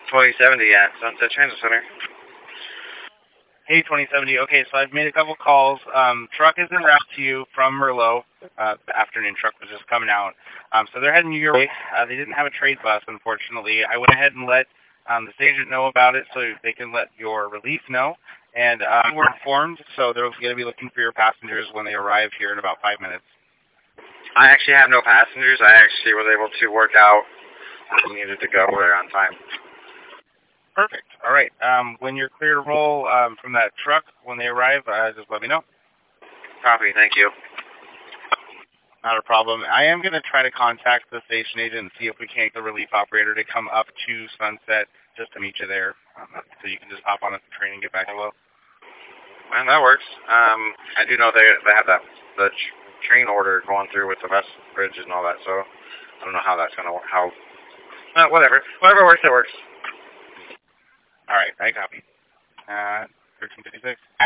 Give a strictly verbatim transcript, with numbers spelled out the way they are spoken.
twenty seventy at Sunset Transit Center. Hey, twenty seventy. Okay, so I've made a couple calls. Um, truck is en route to you from Merlot. Uh, the afternoon truck was just coming out. Um, so they're heading your way. Uh, they didn't have a trade bus, unfortunately. I went ahead and let um, the agent know about it so they can let your relief know. And uh, we're informed, so they're going to be looking for your passengers when they arrive here in about five minutes. I actually have no passengers. I actually was able to work out. I needed to go there on time. Perfect. All right. Um, when you're clear to roll um, from that truck, when they arrive, uh, just let me know. Copy. Thank you. Not a problem. I am going to try to contact the station agent and see if we can't get the relief operator to come up to Sunset just to meet you there, um, so you can just hop on a train and get back to Low. Well, that works. Um, I do know they they have that the tr- train order going through with the bus bridges and all that, so I don't know how that's going to work. How? Uh, whatever. Whatever works, it works. All right. I copy. Uh, thirteen fifty-six.